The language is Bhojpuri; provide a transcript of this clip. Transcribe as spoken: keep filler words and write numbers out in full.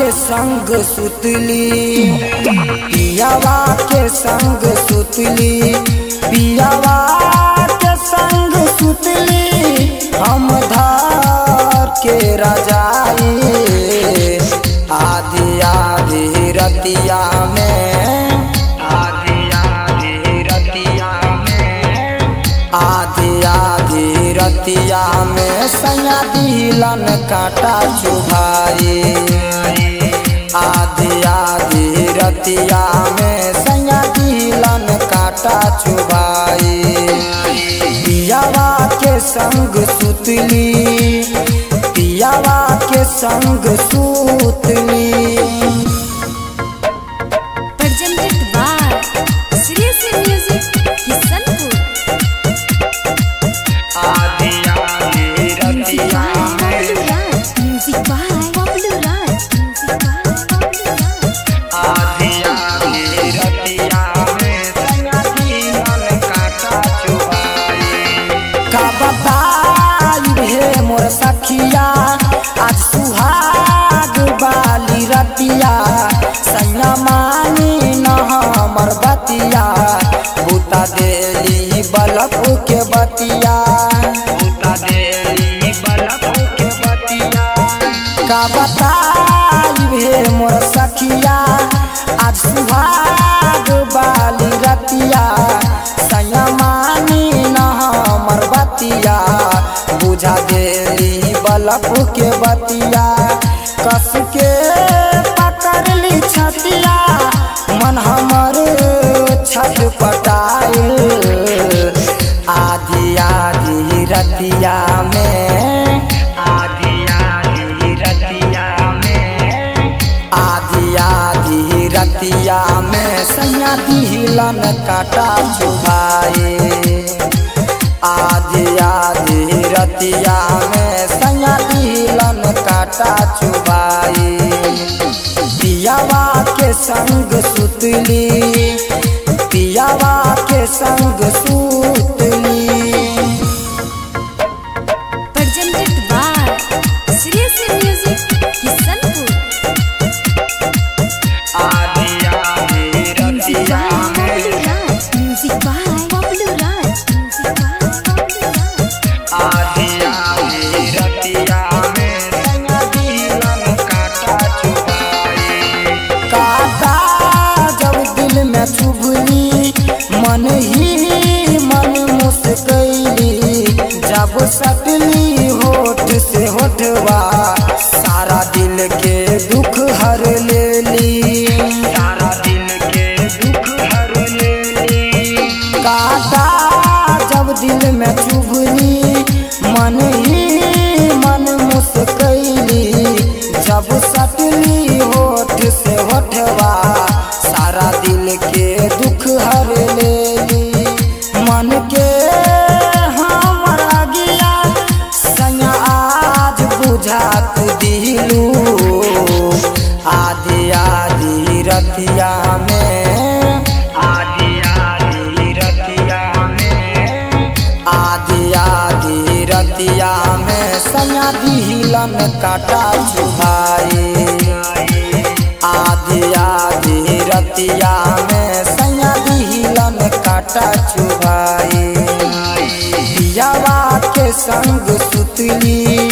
के संग सुतली, पियावा के संग सुतली, पियावा के संग सुतली, हम धार के रजाई। आधी आधी रतिया में, आधी आधी रतिया में, आधी आधी रतिया में सैया दिलन कांटा चुभाई। आधी आधी रतिया में सैया दिलन कांटा चुभाई। पियावा के संग सुतली, पियावा के संग सुतली। Presented by Shreyas Music, Kisanpur। आधी आधी रतिया में, Music by Bablu Raj, Music by Bablu Raj। आधी आधी रतिया में सैया दिलन कांटा चुभाई। का बताई हे मोर सखिया, आज सुहाग बाली रतिया, सैया मानी न हमर बतिया, बुता देली बलफ के बतिया, बुता देली बलफ के बतिया। का बताई हे मोर सखिया, आज सुहाग बाली रतिया, सैया मानी न हमर बतिया, बुझा देली बलफ के बतिया। कस के पकड़ली छतिया, मन हमर छटपटाइल। आधी आधी रतिया में, आधी आधी रतिया में, आधी आधी रतिया में सैया दिलन कांटा चुभाई। आधी आधी रतिया में सैया दिलन कांटा चुभाई। पियावा के संग सुतली, पियावा के संग सुतली। Presented by Shreyas Music, Kisanpur। आधी आधी रतिया में, Music by Bablu Raj, Music by Bablu Raj। आधी आधी रतिया में सैया दिलन कांटा चुभाई। कांटा जब दिल में चुभली, मन ही मन मुस्कैली, जब सटली होठ से होठवा, सारा दिल के दुख हर लेली, सारा दिल के दुख हर लेली। कांटा जब दिल में चुभली, मन ही मन मुस्कैली, जब सटली होठ से होठवा, सारा दिल के दुख हर लेली। मन के हमरा गिया सैया आज बुझात दिलू। आधी आधी रतिया में, आधी आधी रतिया में, आधी आधी रतिया में सैया दिलन कांटा चुभाई। आधी आधी रतिया में सैया दिलन कांटा चुभाई। पियावा के संग सुतली,